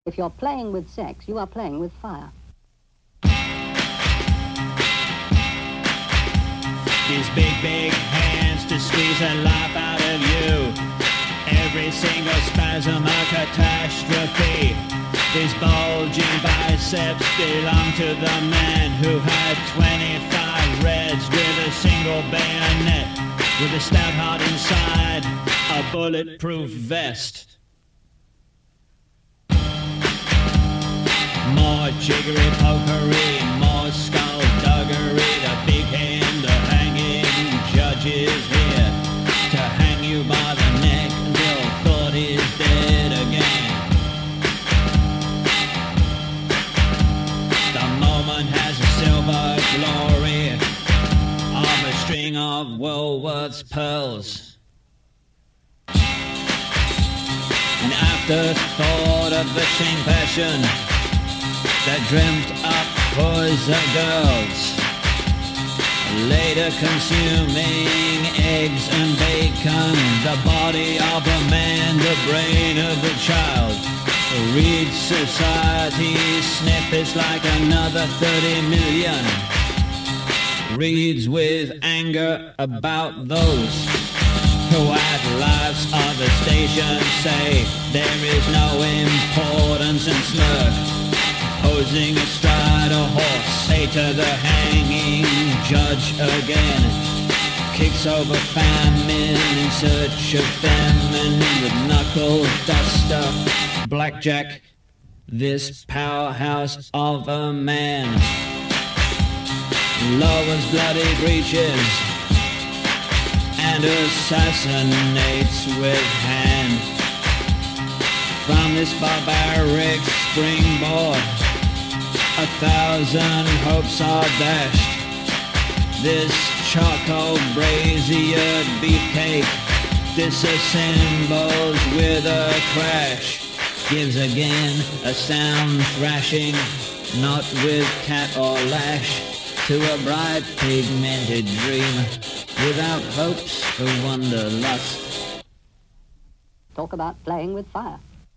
If you're playing with sex, you are playing with fire. These big hands to squeeze a life out of you. Every single spasm a catastrophe. These bulging biceps belong to the man who had 25 reds with a single bayonet, with a stout heart inside a bulletproof vest. More jiggery pokery, more skullduggery. The big hand, the hanging judge is here to hang you by the neck until thought is dead again. The moment has a silver glory of a string of Woolworth's pearls. An afterthought of the same passion that dreamt up boys and girls, later consuming eggs and bacon, the body of a man, the brain of a child. Read Society snippets like another 30 million. Reads with anger about those who at lives of the station say there is no importance and smirk, posing astride a horse, say to the hanging judge again. Kicks over famine in search of famine with knuckle duster, blackjack, this powerhouse of a man. Lowers bloody breeches and assassinates with hand. From this barbaric springboard, 1,000 hopes are dashed. This charcoal braziered beefcake disassembles with a crash. Gives again a sound thrashing, not with cat or lash, to a bright pigmented dream, without hopes for wanderlust. Talk about playing with fire.